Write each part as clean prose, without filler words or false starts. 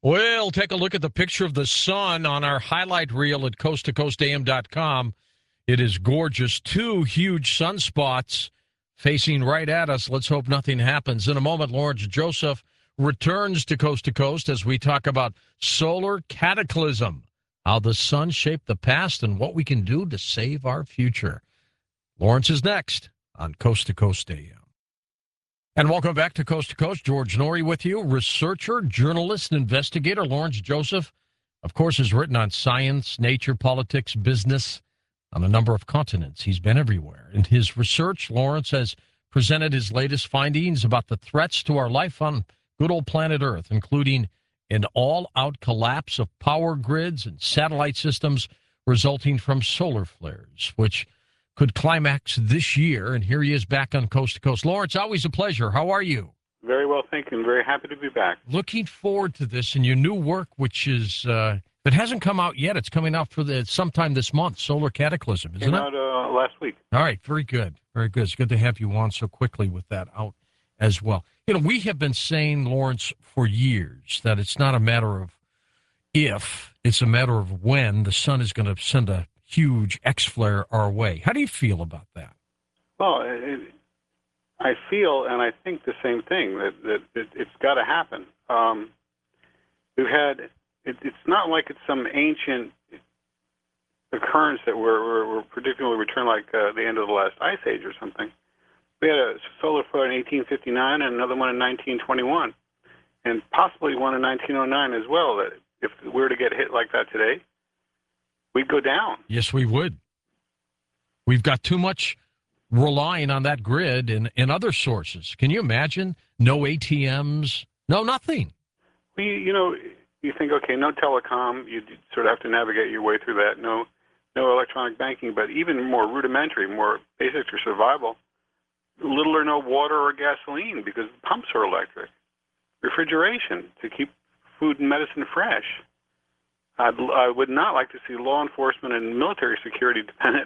We'll take a look at the picture of the sun on our highlight reel at coasttocoastam.com. It is gorgeous. Two huge sunspots facing right at us. Let's hope nothing happens. In a moment, Lawrence Joseph returns to Coast to Coast as we talk about solar cataclysm, how the sun shaped the past and what we can do to save our future. Lawrence is next on Coast to Coast AM. And welcome back to Coast. George Noory with you. Researcher, journalist, investigator Lawrence Joseph, of course, has written on science, nature, politics, business on a number of continents. He's been everywhere. In his research, Lawrence has presented his latest findings about the threats to our life on good old planet Earth, including an all-out collapse of power grids and satellite systems resulting from solar flares, which could climax this year. And here he is back on Coast to Coast. Lawrence, always a pleasure. How are you? Very well, thank you. I'm very happy to be back. Looking forward to this and your new work, which is that hasn't come out yet. It's coming out for sometime this month. Solar Cataclysm, isn't it? Came out last week. All right, very good, very good. It's good to have you on so quickly with that out as well. You know, we have been saying, Lawrence, for years that it's not a matter of if, it's a matter of when the sun is going to send a huge X-flare our way. How do you feel about that? Well, I feel and I think the same thing, that it's got to happen. We've had, it's not like it's some ancient occurrence that we're predicting will return like the end of the last ice age or something. We had a solar flare in 1859 and another one in 1921, and possibly one in 1909 as well, that if we were to get hit like that today, we'd go down. Yes, we would. We've got too much relying on that grid and other sources. Can you imagine? No ATMs, no nothing. You think, okay, no telecom, you sort of have to navigate your way through that. No electronic banking, but even more rudimentary, more basic for survival, little or no water or gasoline because pumps are electric. Refrigeration to keep food and medicine fresh. I would not like to see law enforcement and military security dependent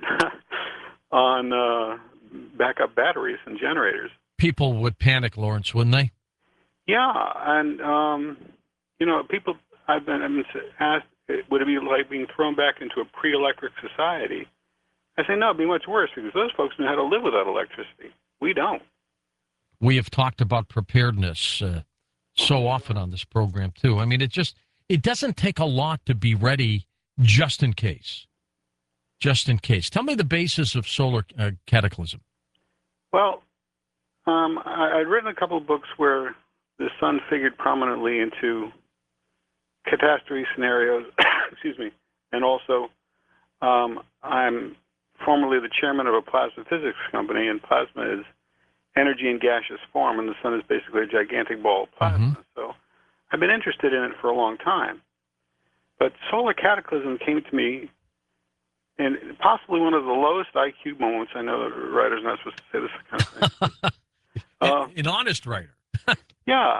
on backup batteries and generators. People would panic, Lawrence, wouldn't they? Yeah, and people. I've been asked, would it be like being thrown back into a pre-electric society? I say no, it'd be much worse because those folks knew how to live without electricity. We don't. We have talked about preparedness so often on this program too. I mean, it doesn't take a lot to be ready just in case. Just in case. Tell me the basis of solar cataclysm. Well, I'd written a couple of books where the sun figured prominently into catastrophe scenarios, excuse me, and also I'm formerly the chairman of a plasma physics company, and plasma is energy in gaseous form, and the sun is basically a gigantic ball of plasma. Mm-hmm. So I've been interested in it for a long time. But solar cataclysm came to me in possibly one of the lowest IQ moments. I know that writers are not supposed to say this kind of thing. An honest writer. Yeah.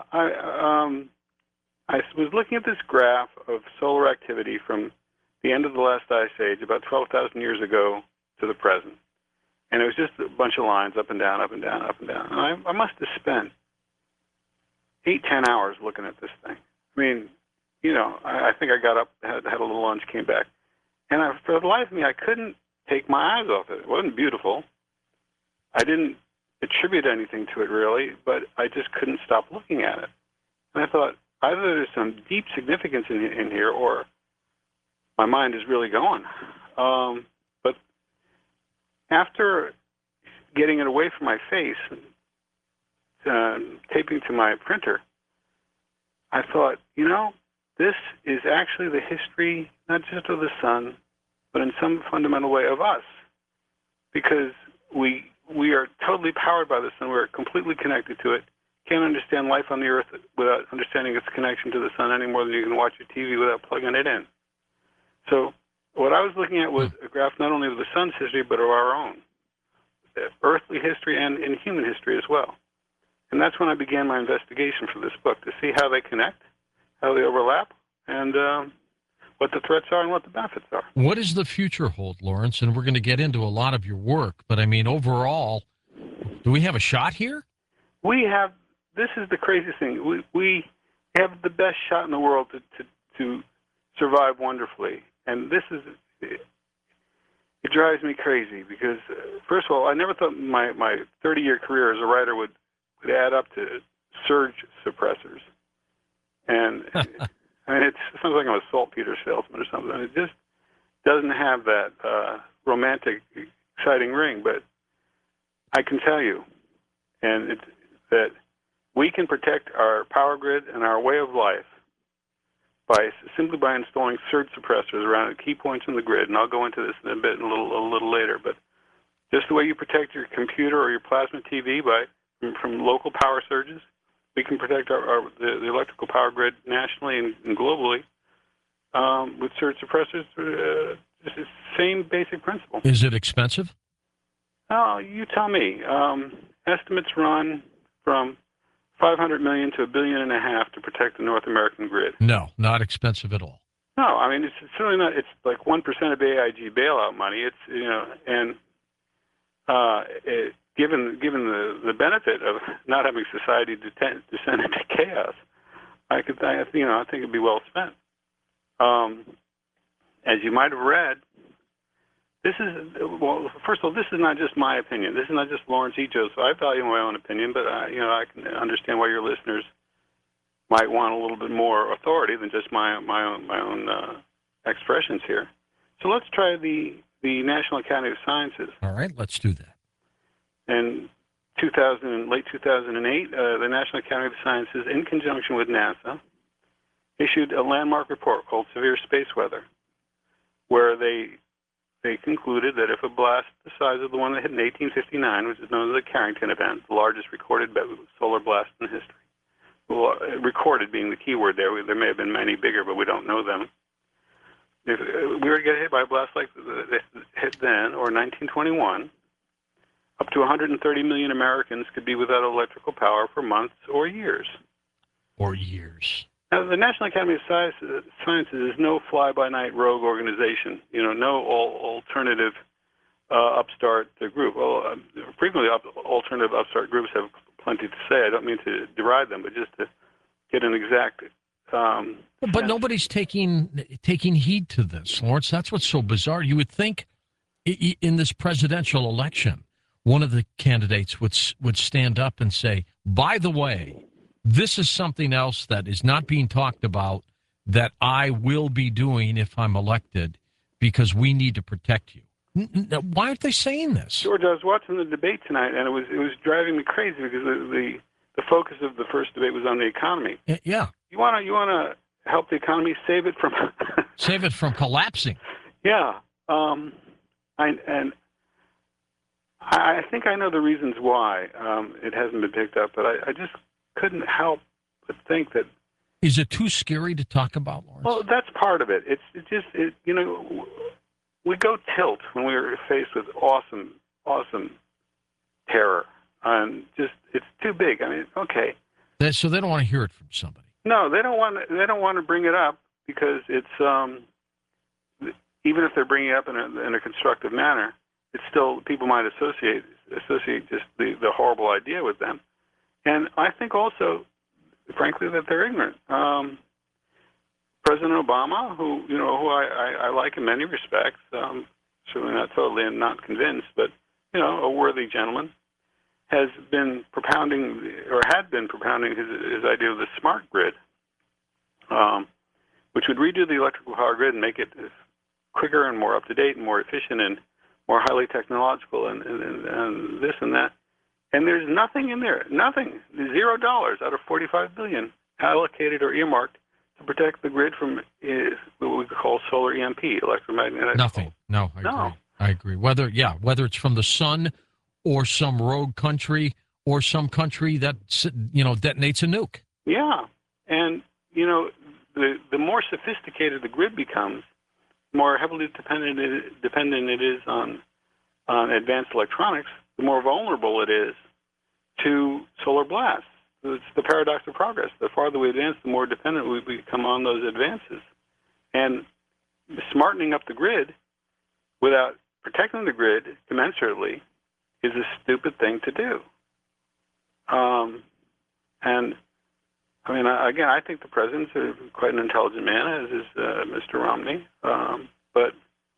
I was looking at this graph of solar activity from the end of the last ice age, about 12,000 years ago, to the present. And it was just a bunch of lines up and down, up and down, up and down. And I must have spent 8-10 hours looking at this thing. I mean, I think I got up, had a little lunch, came back. And for the life of me, I couldn't take my eyes off it. It wasn't beautiful. I didn't attribute anything to it, really, but I just couldn't stop looking at it. And I thought, either there's some deep significance in here, or my mind is really going. But after getting it away from my face, taping to my printer, I thought, this is actually the history, not just of the sun, but in some fundamental way of us. Because we are totally powered by the sun. We're completely connected to it. Can't understand life on the Earth without understanding its connection to the sun any more than you can watch your TV without plugging it in. So what I was looking at was a graph not only of the sun's history, but of our own, earthly history and in human history as well. And that's when I began my investigation for this book, to see how they connect, how they overlap, and what the threats are and what the benefits are. What does the future hold, Lawrence? And we're going to get into a lot of your work, but I mean, overall, do we have a shot here? We have. This is the craziest thing. We have the best shot in the world to survive wonderfully. And this is, it drives me crazy because, first of all, I never thought my 30-year career as a writer would add up to surge suppressors. And I mean, it sounds like I'm a saltpeter salesman or something. It just doesn't have that romantic, exciting ring. But I can tell you, that we can protect our power grid and our way of life simply by installing surge suppressors around key points in the grid. And I'll go into this in a bit, a little later. But just the way you protect your computer or your plasma TV from local power surges, we can protect the electrical power grid nationally and globally with surge suppressors. It's the same basic principle. Is it expensive? Oh, you tell me. Estimates run from $500 million to $1.5 billion to protect the North American grid. No, not expensive at all. No, I mean it's really not. It's like 1% of AIG bailout money. It's given the benefit of not having society descend into chaos, I think it'd be well spent. As you might have read, first of all, this is not just my opinion. This is not just Lawrence Ejo. So I value my own opinion, but I can understand why your listeners might want a little bit more authority than just my own expressions here. So let's try the National Academy of Sciences. All right, let's do that. In late 2008, the National Academy of Sciences, in conjunction with NASA, issued a landmark report called Severe Space Weather, where they concluded that if a blast the size of the one that hit in 1859, which is known as the Carrington event, the largest recorded solar blast in history, well, recorded being the key word there may have been many bigger, but we don't know them. If we were to get hit by a blast like that hit then, or 1921, up to 130 million Americans could be without electrical power for months or years. Now, the National Academy of Sciences is no fly-by-night rogue organization. No alternative upstart group. Well, frequently alternative upstart groups have plenty to say. I don't mean to deride them, but just to get an exact. But nobody's taking heed to this, Lawrence. That's what's so bizarre. You would think in this presidential election, one of the candidates would stand up and say, by the way, this is something else that is not being talked about that I will be doing if I'm elected because we need to protect you. Why aren't they saying this? George, I was watching the debate tonight, and it was driving me crazy because the focus of the first debate was on the economy. Yeah. You want to help the economy, save it from save it from collapsing. Yeah. I think I know the reasons why it hasn't been picked up, but I just couldn't help but think that. Is it too scary to talk about, Lawrence? Well, that's part of it. We go tilt when we're faced with awesome terror, and it's too big. I mean, okay. So they don't want to hear it from somebody. No, they don't want to bring it up because it's even if they're bringing it up in a constructive manner, it's still people might associate just the horrible idea with them. And I think also, frankly, that they're ignorant. President Obama, who I like in many respects, certainly not totally and not convinced, but a worthy gentleman, had been propounding his idea of the smart grid, which would redo the electrical power grid and make it quicker and more up to date and more efficient and more highly technological and this and that. And there's nothing in there, $0 out of $45 billion allocated or earmarked to protect the grid from what we call solar EMP, electromagnetic. Nothing. No, I agree. Whether it's from the sun or some rogue country or some country that detonates a nuke. Yeah, and the more sophisticated the grid becomes, the more heavily dependent it is on advanced electronics, the more vulnerable it is to solar blasts. It's the paradox of progress. The farther we advance, the more dependent we become on those advances. And smartening up the grid without protecting the grid commensurately is a stupid thing to do. And I mean, again, I think the president's quite an intelligent man, as is Mr. Romney. But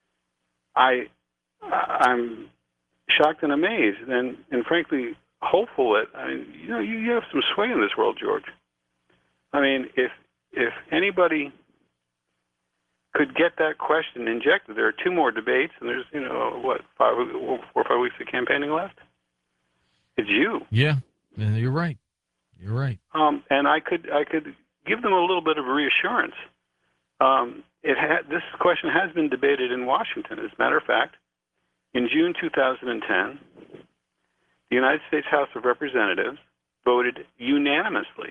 I'm shocked and amazed, and frankly hopeful that you have some sway in this world, George. I mean, if anybody could get that question injected, there are 2 more debates, and there's 4 or 5 weeks of campaigning left. It's you. Yeah, you're right. You're right. And I could give them a little bit of reassurance. This question has been debated in Washington. As a matter of fact, in June 2010, the United States House of Representatives voted unanimously,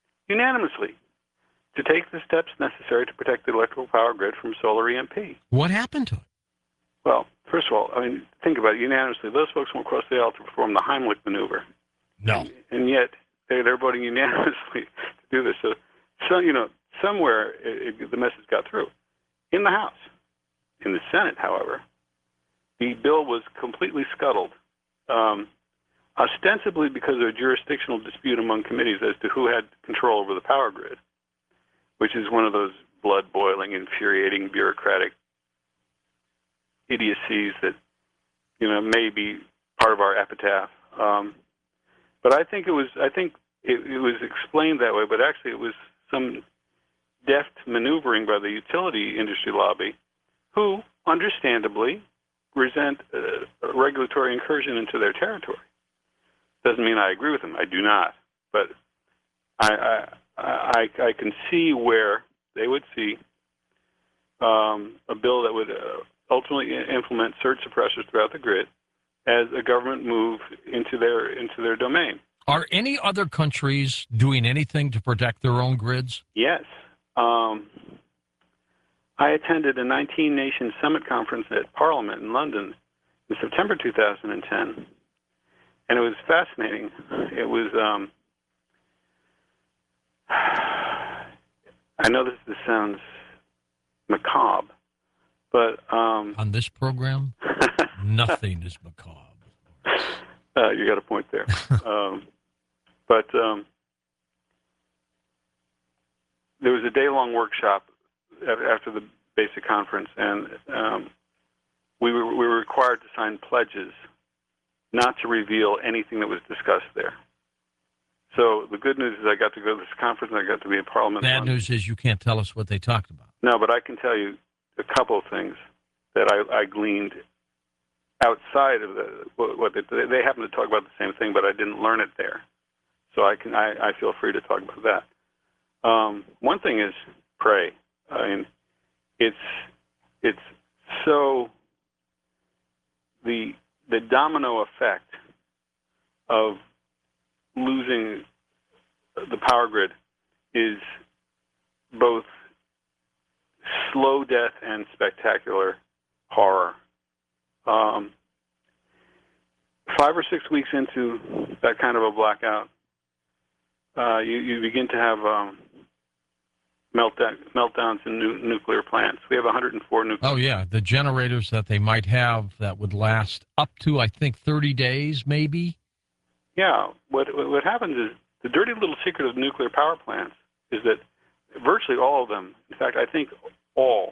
to take the steps necessary to protect the electrical power grid from solar EMP. What happened to it? Well, first of all, I mean, think about it unanimously. Those folks won't cross the aisle to perform the Heimlich maneuver. No. And yet they're voting unanimously to do this. So somewhere the message got through. In the House. In the Senate, however, the bill was completely scuttled, ostensibly because of a jurisdictional dispute among committees as to who had control over the power grid, which is one of those blood-boiling, infuriating, bureaucratic idiocies that may be part of our epitaph. But I think it was explained that way. But actually, it was some deft maneuvering by the utility industry lobby, who understandably resent a regulatory incursion into their territory. Doesn't mean I agree with them. I do not. But I can see where they would see a bill that would ultimately implement surge suppressors throughout the grid as a government move into their domain. Are any other countries doing anything to protect their own grids? Yes. I attended a 19-nation summit conference at Parliament in London in September 2010, and it was fascinating. It was, I know this sounds macabre, but... on this program, nothing is macabre. You got a point there. But there was a day-long workshop after the basic conference, and we were required to sign pledges not to reveal anything that was discussed there. So the good news is I got to go to this conference and I got to be in Parliament. Bad news is you can't tell us what they talked about. No, but I can tell you a couple of things that I gleaned outside of what they happen to talk about the same thing, but I didn't learn it there. So I feel free to talk about that. One thing is pray. I mean, it's so the domino effect of losing the power grid is both slow death and spectacular horror. 5 or 6 weeks into that kind of a blackout, you begin to have meltdowns in nuclear plants. We have 104 nuclear. Oh yeah, the generators that they might have that would last up to, I think, 30 days, maybe. Yeah, what happens is the dirty little secret of nuclear power plants is that virtually all of them, in fact, I think all,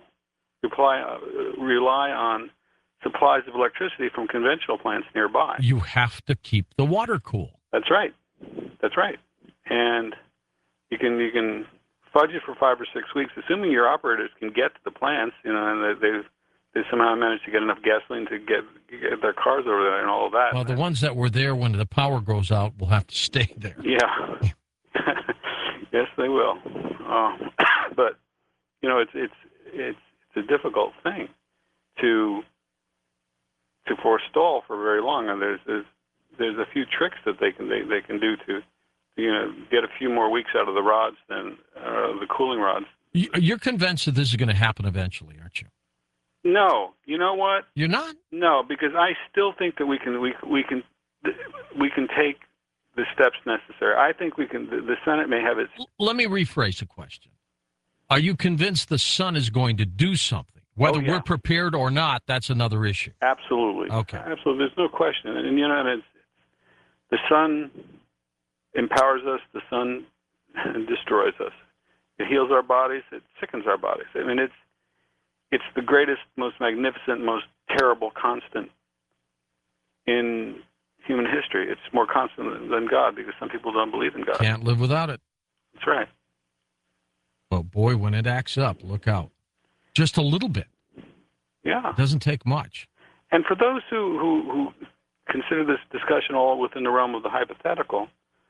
rely on supplies of electricity from conventional plants nearby. You have to keep the water cool. That's right. That's right. And you can fudge it for 5 or 6 weeks, assuming your operators can get to the plants, and they somehow managed to get enough gasoline to get their cars over there and all of that. Well, the ones that were there when the power goes out will have to stay there. Yeah. Yes, they will. But it's a difficult thing to forestall for very long, and there's a few tricks that they can do to get a few more weeks out of the rods than the cooling rods. You're convinced that this is going to happen eventually, aren't you? No, you know what? You're not? No, because I still think that we can take the steps necessary. I think we can. The Senate may have its. Let me rephrase the question. Are you convinced the sun is going to do something? Whether we're prepared or not, that's another issue. Absolutely. Okay. Absolutely. There's no question. And the sun empowers us. The sun destroys us. It heals our bodies. It sickens our bodies. I mean, it's the greatest, most magnificent, most terrible constant in human history. It's more constant than God because some people don't believe in God. Can't live without it. That's right. But boy, when it acts up, look out. Just a little bit. Yeah. It doesn't take much. And for those who consider this discussion all within the realm of the hypothetical,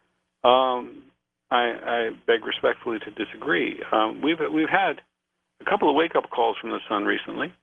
I beg respectfully to disagree. We've had a couple of wake-up calls from the sun recently.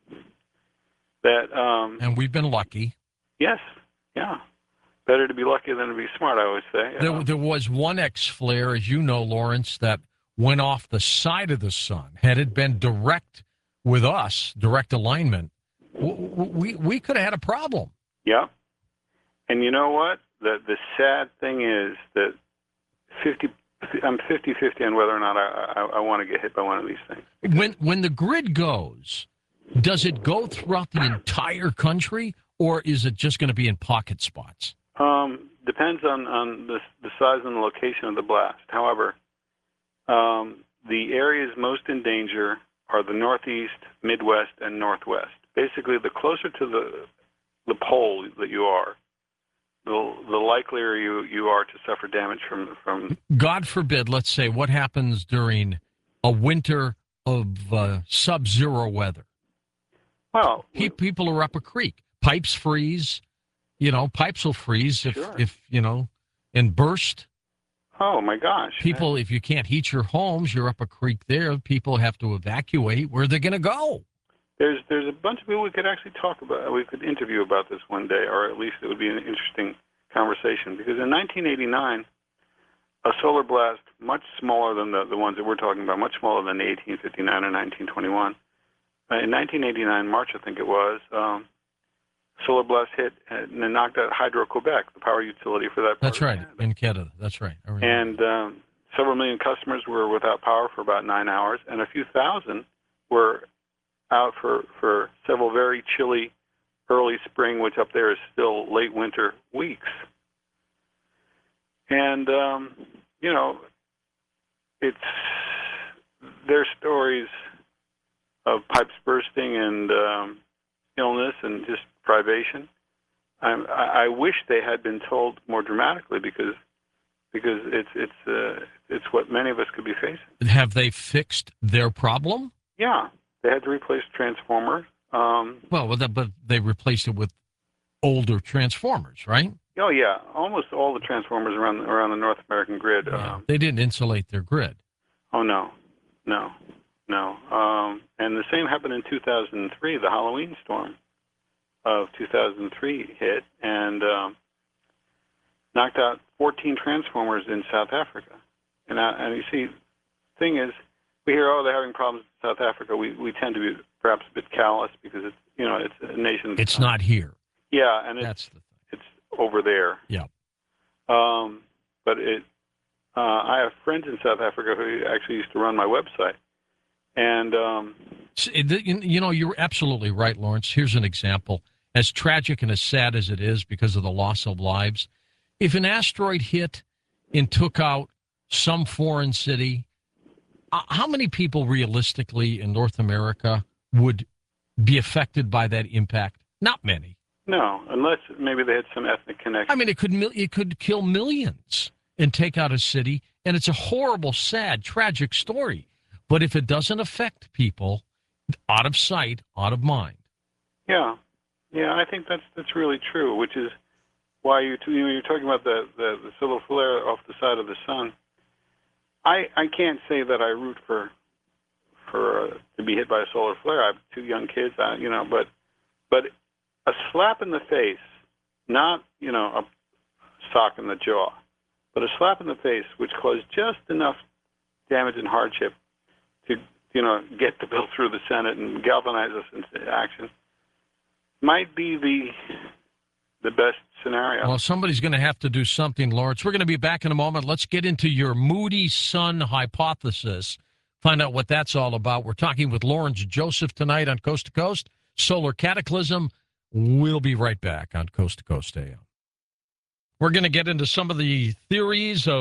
And we've been lucky. Yes, yeah. Better to be lucky than to be smart, I always say. There was one X-flare, as you know, Lawrence, that went off the side of the sun. Had it been direct with us, direct alignment, we could have had a problem. Yeah. And you know what? The sad thing is that I'm 50-50 on whether or not I want to get hit by one of these things. When the grid goes, does it go throughout the entire country, or is it just going to be in pocket spots? Depends on the size and the location of the blast. However, the areas most in danger are the Northeast, Midwest, and Northwest. Basically, the closer to the pole that you are, the likelier you are to suffer damage from. God forbid, let's say, what happens during a winter of sub-zero weather? Well, people are up a creek. Pipes freeze. Pipes will freeze if and burst. Oh, my gosh. People, if you can't heat your homes, you're up a creek there. People have to evacuate. Where are they going to go? There's a bunch of people we could actually talk about. We could interview about this one day, or at least it would be an interesting conversation. Because in 1989, a solar blast much smaller than the ones that we're talking about, much smaller than the 1859 or 1921. In 1989, March, I think it was, solar blast hit and then knocked out Hydro-Quebec, the power utility for that part. That's right, Canada. in Canada. That's right. And several million customers were without power for about 9 hours, and a few thousand were out for several very chilly early spring, which up there is still late winter weeks. And, there's stories of pipes bursting and illness and just privation. I wish they had been told more dramatically because it's what many of us could be facing. Have they fixed their problem? Yeah, they had to replace transformers. But they replaced it with older transformers, right? Oh yeah, almost all the transformers around the North American grid. Yeah. They didn't insulate their grid. Oh no. And the same happened in 2003. The Halloween storm of 2003 hit and knocked out 14 transformers in South Africa. And you see, the thing is, we hear, they're having problems in South Africa. We tend to be perhaps a bit callous because it's a nation. It's not here. Yeah, and that's the thing. It's over there. Yeah. But I have friends in South Africa who actually used to run my website. And you're absolutely right, Lawrence. Here's an example. As tragic and as sad as it is because of the loss of lives, if an asteroid hit and took out some foreign city, how many people realistically in North America would be affected by that impact? Not many. No, unless maybe they had some ethnic connection. I mean, it could kill millions and take out a city, and it's a horrible, sad, tragic story. But if it doesn't affect people, out of sight, out of mind. Yeah, I think that's really true. Which is why you're talking about the solar flare off the side of the sun. I can't say that I root for to be hit by a solar flare. I have 2 young kids, but a slap in the face, not a sock in the jaw, but a slap in the face which caused just enough damage and hardship to get the bill through the Senate and galvanize us into action might be the best scenario. Well, somebody's going to have to do something, Lawrence. We're going to be back in a moment. Let's get into your moody sun hypothesis, find out what that's all about. We're talking with Lawrence Joseph tonight on Coast to Coast, Solar Cataclysm. We'll be right back on Coast to Coast AM. We're going to get into some of the theories of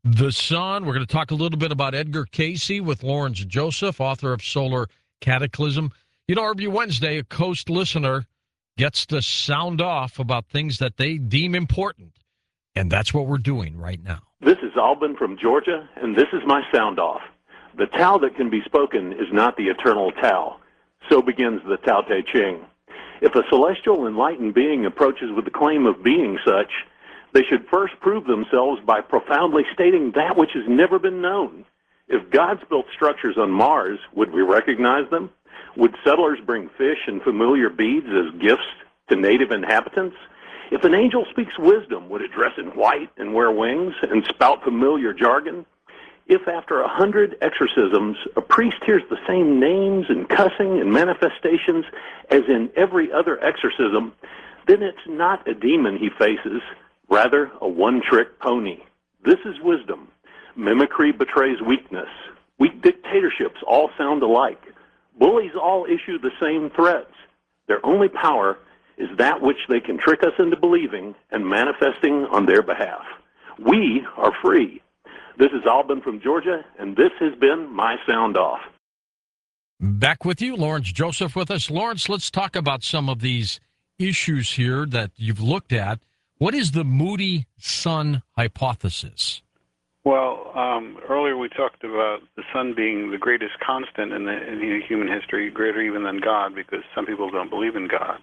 The sun. We're going to talk a little bit about Edgar Casey with Lawrence Joseph, author of Solar Cataclysm. You know, every Wednesday, a Coast listener gets to sound off about things that they deem important. And that's what we're doing right now. This is Albin from Georgia, and this is my sound off. The Tao that can be spoken is not the eternal Tao. So begins the Tao Te Ching. If a celestial enlightened being approaches with the claim of being such, they should first prove themselves by profoundly stating that which has never been known. If God's built structures on Mars, would we recognize them? Would settlers bring fish and familiar beads as gifts to native inhabitants? If an angel speaks wisdom, would it dress in white and wear wings and spout familiar jargon? If after 100 exorcisms, a priest hears the same names and cussing and manifestations as in every other exorcism, then it's not a demon he faces, rather a one-trick pony. This is wisdom. Mimicry betrays weakness. Weak dictatorships all sound alike. Bullies all issue the same threats. Their only power is that which they can trick us into believing and manifesting on their behalf. We are free. This is Albin from Georgia, and this has been my sound off. Back with you, Lawrence Joseph with us. Lawrence, let's talk about some of these issues here that you've looked at. What is the Moody Sun hypothesis? Well, earlier we talked about the sun being the greatest constant in human history, greater even than God, because some people don't believe in God.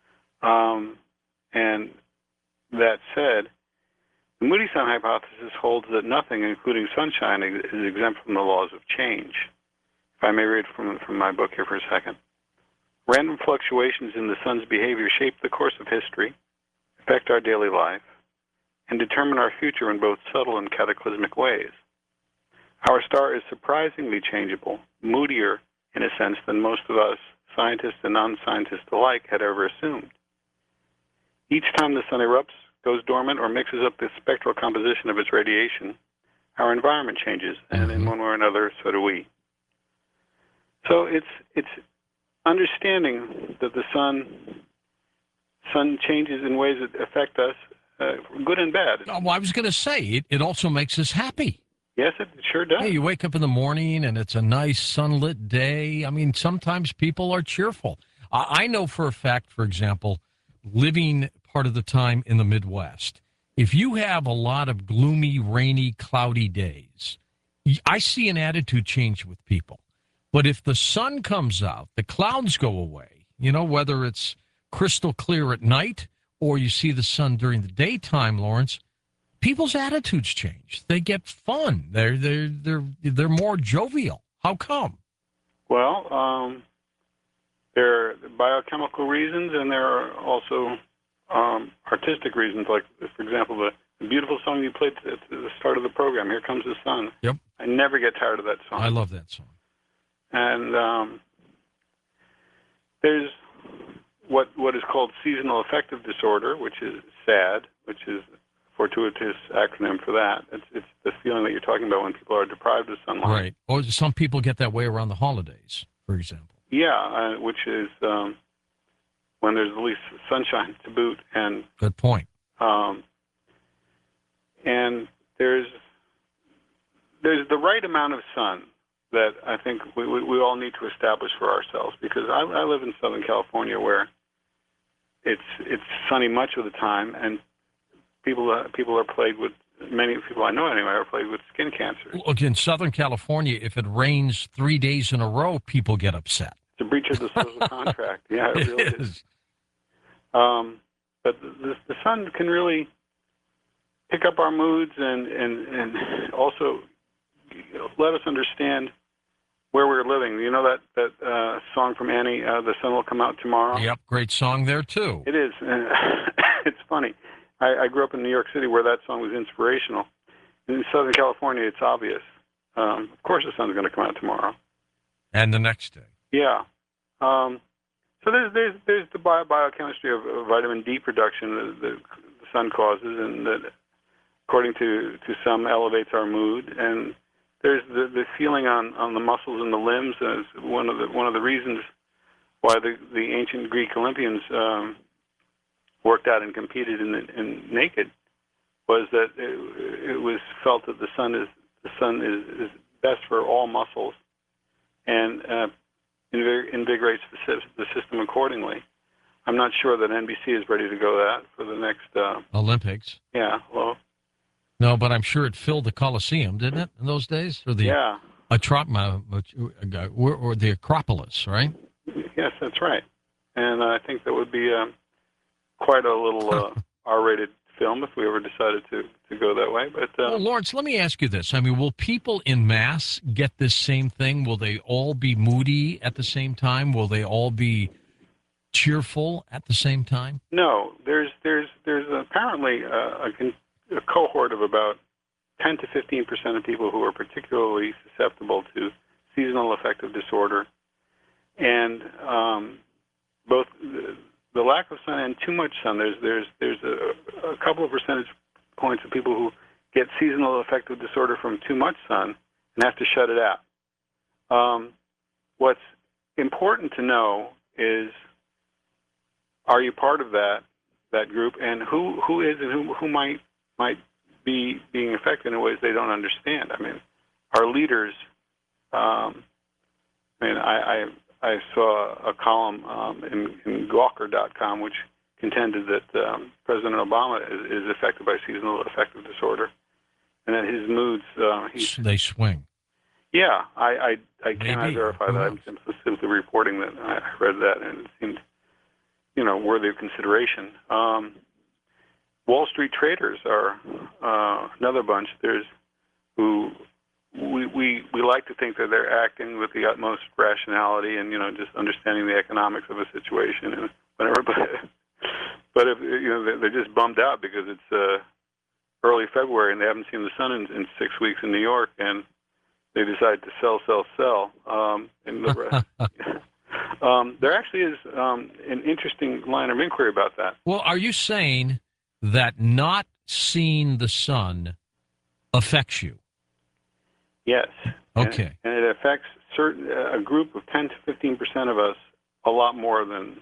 And that said, the Moody Sun hypothesis holds that nothing, including sunshine, is exempt from the laws of change. If I may read from my book here for a second. Random fluctuations in the sun's behavior shape the course of history, affect our daily life, and determine our future in both subtle and cataclysmic ways. Our star is surprisingly changeable, moodier in a sense than most of us, scientists and non-scientists alike, had ever assumed. Each time the sun erupts, goes dormant, or mixes up the spectral composition of its radiation, our environment changes, and in one way or another, so do we. So it's understanding that the sun changes in ways that affect us, good and bad. Well, I was going to say, it also makes us happy. Yes, it sure does. Hey, you wake up in the morning and it's a nice sunlit day. I mean, sometimes people are cheerful. I know for a fact, for example, living part of the time in the Midwest, if you have a lot of gloomy, rainy, cloudy days, I see an attitude change with people. But if the sun comes out, the clouds go away, you know, whether it's crystal clear at night or you see the sun during the daytime, Lawrence, people's attitudes change. They get fun. They're more jovial. How come? Well, there are biochemical reasons, and there are also artistic reasons. Like, for example, the beautiful song you played at the start of the program, "Here Comes the Sun." Yep. I never get tired of that song. I love that song. And there's what is called seasonal affective disorder, which is SAD, which is a fortuitous acronym for that. It's the feeling that you're talking about when people are deprived of sunlight. Right. Or some people get that way around the holidays, for example. Yeah, which is when there's the least sunshine to boot. And good point. And there's the right amount of sun that I think we all need to establish for ourselves, because I live in Southern California, where it's sunny much of the time, and people are plagued with, many people I know anyway, are plagued with skin cancer. Look, in Southern California, if it rains 3 days in a row, people get upset. It's a breach of the social contract. Yeah, it really is. But the sun can really pick up our moods and also let us understand where we're living. You know that song from Annie, "The Sun Will Come Out Tomorrow"? Yep, great song there, too. It is. It's funny. I grew up in New York City, where that song was inspirational. In Southern California, it's obvious. Of course the sun's going to come out tomorrow. And the next day. Yeah. So there's the biochemistry of vitamin D production that the sun causes, and that, according to some, elevates our mood. And there's the feeling on the muscles and the limbs as one of the reasons why the ancient Greek Olympians worked out and competed in naked, was that it was felt that the sun is best for all muscles and invigorates the system accordingly. I'm not sure that NBC is ready to go that for the next Olympics. Yeah, well, No, but I'm sure it filled the Coliseum, didn't it, in those days? Or the yeah, or the Acropolis, right? yes, that's right. And I think that would be quite a little R-rated film if we ever decided to go that way. But well, Lawrence, let me ask you this. I mean, will people in mass get this same thing? Will they all be moody at the same time? Will they all be cheerful at the same time? No, there's apparently a cohort of about 10 to 15% of people who are particularly susceptible to seasonal affective disorder, and both the lack of sun and too much sun. There's a couple of percentage points of people who get seasonal affective disorder from too much sun and have to shut it out. What's important to know is, are you part of that group, and who is and who might be being affected in ways they don't understand? I mean, our leaders. I saw a column in Gawker.com which contended that President Obama is affected by seasonal affective disorder, and that his moods they swing. Yeah, I cannot Maybe. verify that. I'm simply reporting that I read that, and it seemed worthy of consideration. Wall Street traders are another bunch. There's who we like to think that they're acting with the utmost rationality and just understanding the economics of a situation and whatever. But if they're just bummed out because it's early February and they haven't seen the sun in 6 weeks in New York, and they decide to sell. There actually is an interesting line of inquiry about that. Well, are you saying that not seeing the sun affects you? Yes. Okay. And it affects a group of 10 to 15% of us a lot more than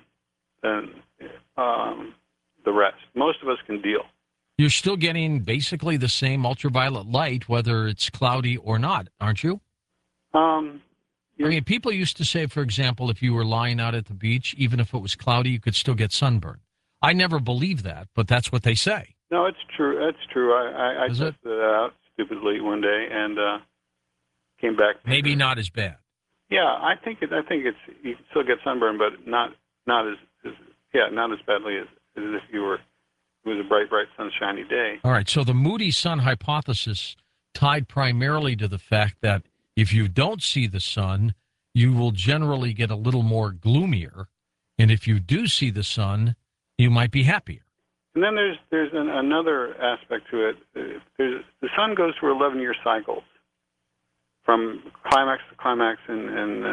the rest. Most of us can deal. You're still getting basically the same ultraviolet light, whether it's cloudy or not, aren't you? I mean, people used to say, for example, if you were lying out at the beach, even if it was cloudy, you could still get sunburn. I never believed that, but that's what they say. No, it's true. That's true. I tested it out stupidly one day and came back. Maybe not as bad. Yeah, I think it's you can still get sunburn, but not as badly as if it was a bright, sunshiny day. All right. So the moody sun hypothesis tied primarily to the fact that if you don't see the sun, you will generally get a little more gloomier, and if you do see the sun, you might be happier. And then there's another aspect to it. The sun goes through 11-year cycles, from climax to climax and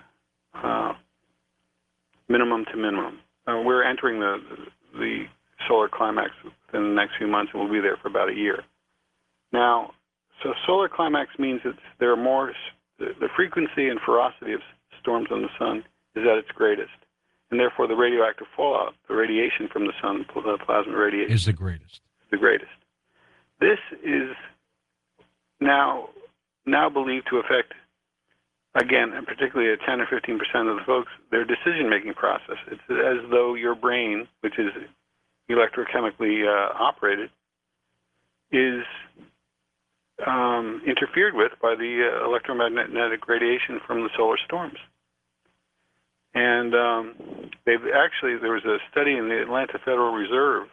minimum to minimum. We're entering the solar climax within the next few months, and we'll be there for about a year. Now, so solar climax means there are more. The frequency and ferocity of storms on the sun is at its greatest, and therefore the radioactive fallout, the radiation from the sun, the plasma radiation, is the greatest. This is now believed to affect, again, and particularly at 10 or 15% of the folks, their decision-making process. It's as though your brain, which is electrochemically operated, is interfered with by the electromagnetic radiation from the solar storms. And there was a study in the Atlanta Federal Reserve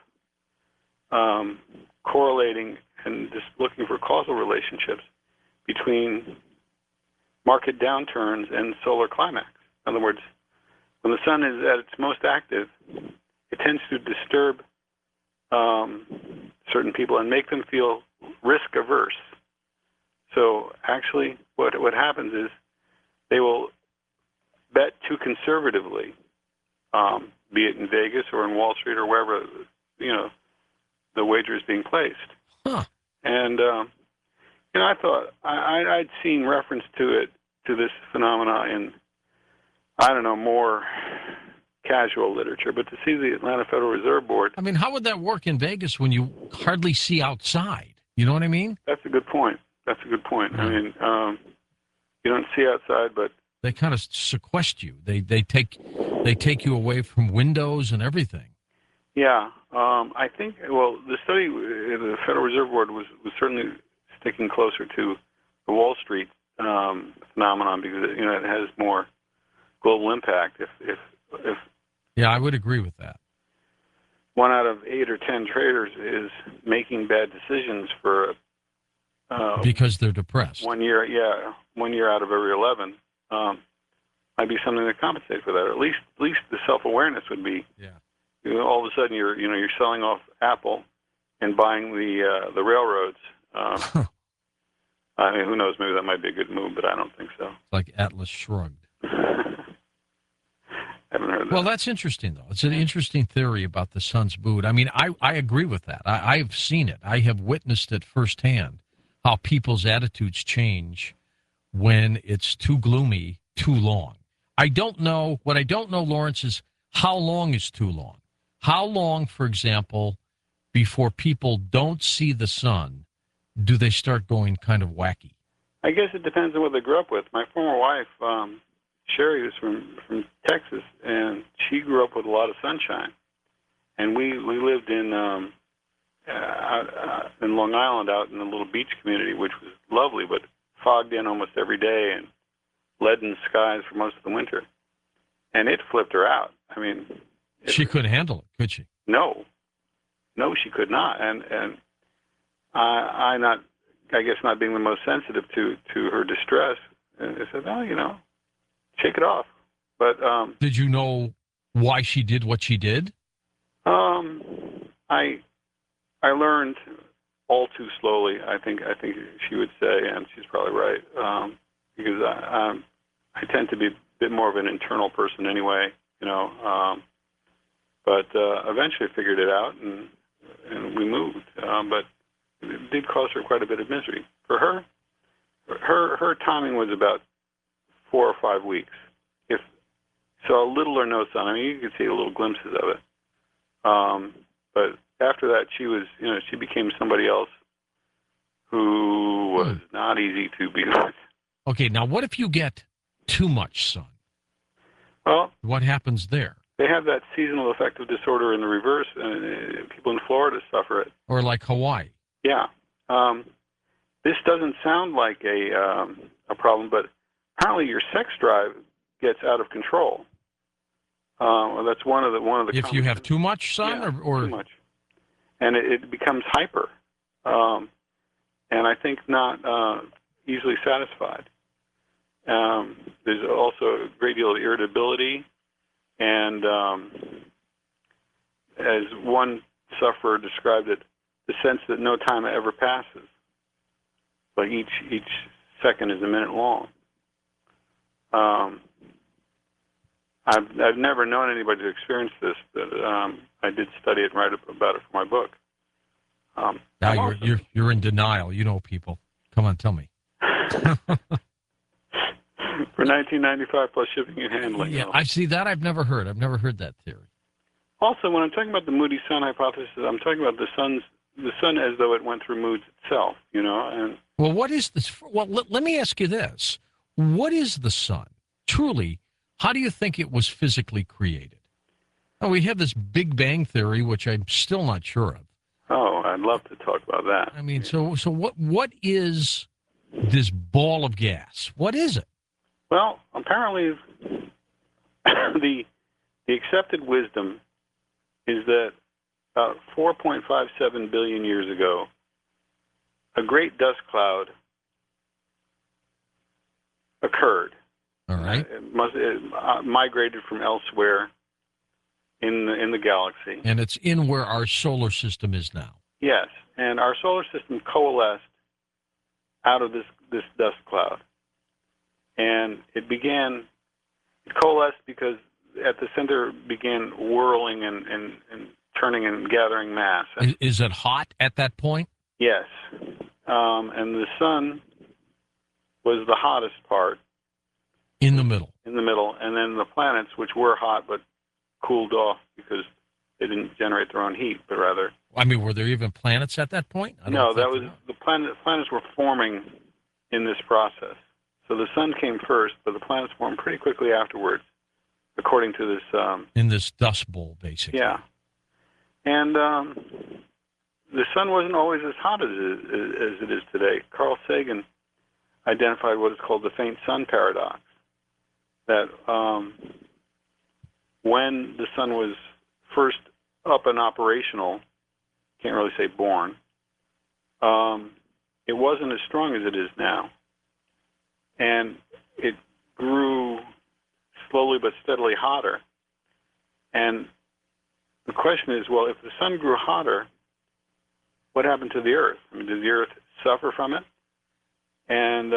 correlating and just looking for causal relationships between market downturns and solar climax. In other words, when the sun is at its most active, it tends to disturb certain people and make them feel risk averse. So actually what happens is they will bet too conservatively, be it in Vegas or in Wall Street or wherever the wager is being placed. Huh. And I thought I'd seen reference to this phenomena in, I don't know, more casual literature, but to see the Atlanta Federal Reserve Board, I mean, how would that work in Vegas when you hardly see outside? You know what I mean? that's a good point. That's a good point. Yeah. I mean, you don't see outside, but They kind of sequester you. They take you away from windows and everything. yeah, I think, well, the study, the Federal Reserve Board was certainly sticking closer to the Wall Street phenomenon because, it has more global impact. If Yeah, I would agree with that. 1 out of 8 or 10 traders is making bad decisions for Because they're depressed. 1 year, 1 year out of every 11, might be something to compensate for that. Or at least the self-awareness would be. Yeah. All of a sudden, you're selling off Apple and buying the railroads. I mean, who knows? Maybe that might be a good move, but I don't think so. Like Atlas Shrugged. Haven't heard that. Well, that's interesting, though. It's an interesting theory about the sun's mood. I mean, I agree with that. I've seen it. I have witnessed it firsthand, how people's attitudes change when it's too gloomy too long. I don't know. What I don't know, Lawrence, is how long is too long. How long, for example, before people don't see the sun, do they start going kind of wacky? I guess it depends on what they grew up with. My former wife, Sherry, was from Texas, and she grew up with a lot of sunshine. And we lived in Long Island, out in a little beach community, which was lovely, but fogged in almost every day and leaden skies for most of the winter. And it flipped her out. I mean, She couldn't handle it, could she? No, she could not. And I guess not being the most sensitive to her distress, and I said, oh, shake it off. But Did you know why she did what she did? I learned all too slowly. I think she would say, and she's probably right, because I tend to be a bit more of an internal person anyway, but eventually I figured it out, and we moved. But it did cause her quite a bit of misery. For her timing was about 4 or 5 weeks. If so, little or no sun. I mean, you could see little glimpses of it. But after that, she was, she became somebody else who was not easy to be with. Okay, now what if you get too much sun? Well, What happens there? they have that seasonal affective disorder in the reverse, and people in Florida suffer it. Or like Hawaii? Yeah. This doesn't sound like a problem, but apparently your sex drive gets out of control. Well, that's one of the. If you have too much sun, yeah, or too much, and it becomes hyper, and I think not easily satisfied. There's also a great deal of irritability, and as one sufferer described it, the sense that no time ever passes. Like each second is a minute long. I've never known anybody to experience this, but I did study it and write about it for my book. now you're in denial. You know, people. Come on, tell me. For $19.95 plus shipping and handling. Yeah, I see that. I've never heard. I've never heard that theory. Also, when I'm talking about the moody sun hypothesis, I'm talking about the sun as though it went through moods itself, and Well, what is this? Well, let me ask you this. What is the sun? Truly, how do you think it was physically created? Oh, we have this Big Bang theory, which I'm still not sure of. oh, I'd love to talk about that. I mean, so what is this ball of gas? What is it? Well, apparently the accepted wisdom is that about 4.57 billion years ago, a great dust cloud occurred. All right. It migrated from elsewhere in the galaxy. And it's in where our solar system is now. Yes, and our solar system coalesced out of this dust cloud. And it coalesced because at the center began whirling and turning and gathering mass. Is it hot at that point? Yes. And the sun was the hottest part. In the middle. In the middle. And then the planets, which were hot but cooled off because they didn't generate their own heat, but rather. I mean, were there even planets at that point? No, that was the planets were forming in this process. So the sun came first, but the planets formed pretty quickly afterwards, according to this. In this dust bowl, basically. Yeah, and the sun wasn't always as hot as it is today. Carl Sagan identified what is called the faint sun paradox. That when the sun was first up and operational, can't really say born, it wasn't as strong as it is now. And it grew slowly but steadily hotter. And the question is, well, if the sun grew hotter, what happened to the Earth? I mean, did the Earth suffer from it? And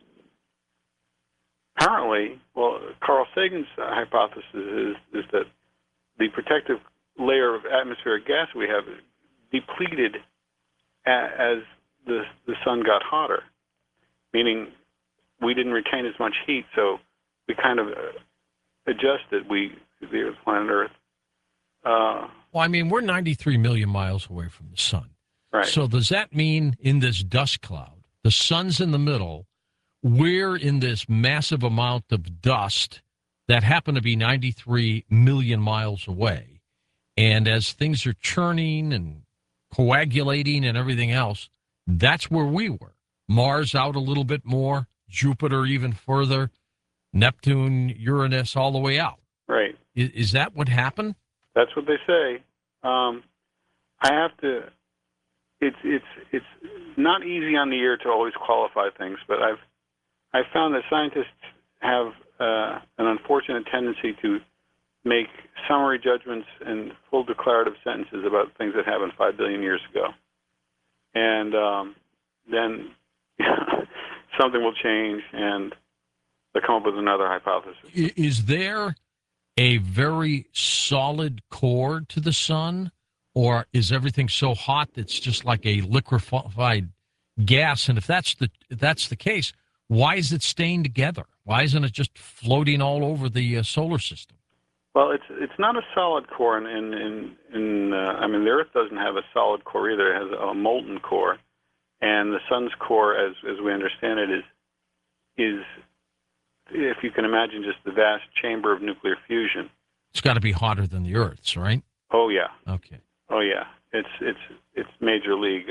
apparently, well, Carl Sagan's hypothesis is that the protective layer of atmospheric gas we have depleted as the sun got hotter, meaning we didn't retain as much heat, so we kind of adjusted, the planet Earth. Well, I mean, we're 93 million miles away from the sun. Right. So does that mean in this dust cloud, the sun's in the middle, we're in this massive amount of dust that happen to be 93 million miles away, and as things are churning and coagulating and everything else, that's where we were. Mars out a little bit more, Jupiter even further, Neptune, Uranus, all the way out. Right. Is that what happened? That's what they say. I have to. It's not easy on the ear to always qualify things, but I've found that scientists have an unfortunate tendency to make summary judgments and full declarative sentences about things that happened 5 billion years ago, and then something will change, and they'll come up with another hypothesis. Is there a very solid core to the sun, or is everything so hot that it's just like a liquefied gas? And if that's the case, why is it staying together? Why isn't it just floating all over the solar system? Well, it's not a solid core, I mean, the Earth doesn't have a solid core either. It has a molten core, and the sun's core, as we understand it, is if you can imagine just the vast chamber of nuclear fusion. It's got to be hotter than the Earth's, right? Oh yeah. Okay. Oh yeah. It's major league,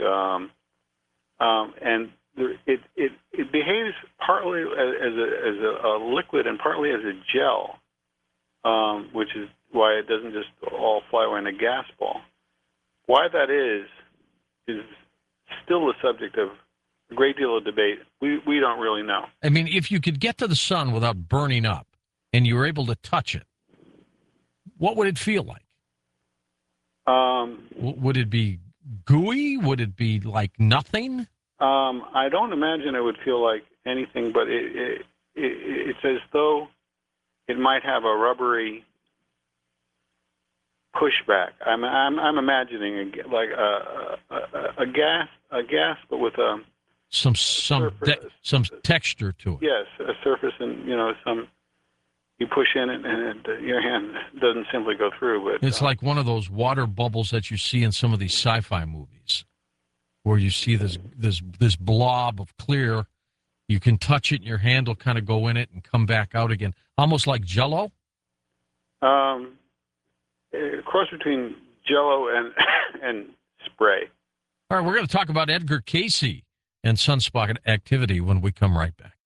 and it behaves partly as a liquid and partly as a gel, which is why it doesn't just all fly away in a gas ball. Why that is still the subject of a great deal of debate. We don't really know. I mean, if you could get to the sun without burning up and you were able to touch it, what would it feel like? Would it be gooey? Would it be like nothing? I don't imagine it would feel like anything, but it's as though it might have a rubbery pushback. I'm imagining a gas, but with some texture to it. Yes, a surface, and some. You push in it, and your hand doesn't simply go through. But it's like one of those water bubbles that you see in some of these sci-fi movies, where you see this blob of clear. You can touch it, and your hand will kind of go in it and come back out again, almost like Jell-O. A cross between Jell-O and spray. All right, we're going to talk about Edgar Cayce and sunspot activity when we come right back.